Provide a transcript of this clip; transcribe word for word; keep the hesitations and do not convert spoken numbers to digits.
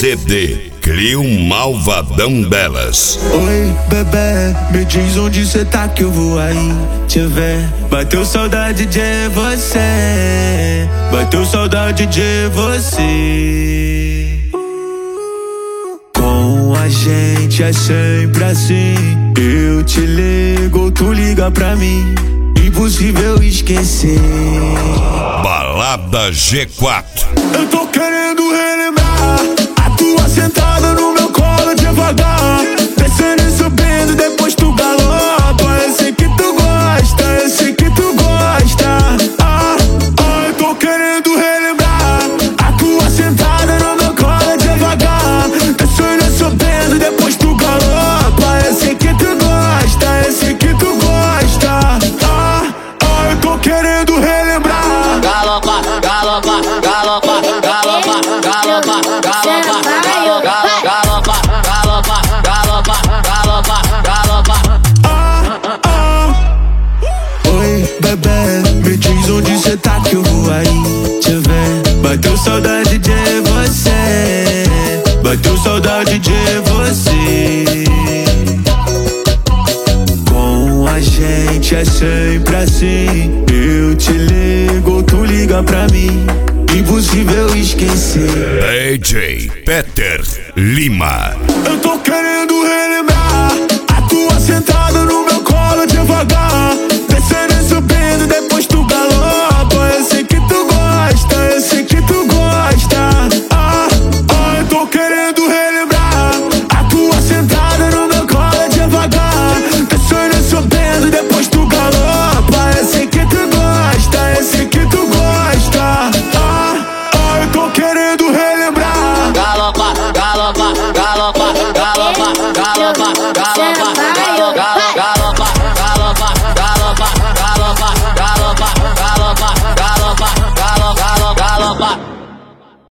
C D, cria um malvadão delas. Oi, bebê, me diz onde cê tá que eu vou aí te ver. Bateu saudade de você, bateu saudade de você. Com a gente é sempre assim, eu te ligo, tu liga pra mim, impossível esquecer. Balada G quatro. Eu tô querendo relembrar a tua sentada no meu colo devagar, descendo e subindo, depois tu galopa. Eu sei que tu gosta, eu sei que tu gosta. Ah, ah, eu tô querendo relembrar a tua sentada no meu colo devagar, descendo e subindo, depois tu galopa. Eu sei que tu gosta, eu sei que tu gosta. Ah, ah, eu tô querendo relembrar. Galopa, galopa, galopa, galopa, galopa, galopa, galopa, galopa, galopa, galopa, galopa. Ah, ah. Oi, bebê, me diz onde cê tá que eu vou aí te ver. Bateu saudade de você, bateu saudade de você. Com a gente é sempre assim, eu te ligo, tu liga pra mim, impossível esquecer. D J Peter Lima. Eu tô querendo relembrar a tua sentada no meu colo devagar, descendo e subindo, depois tu galopa. Eu sei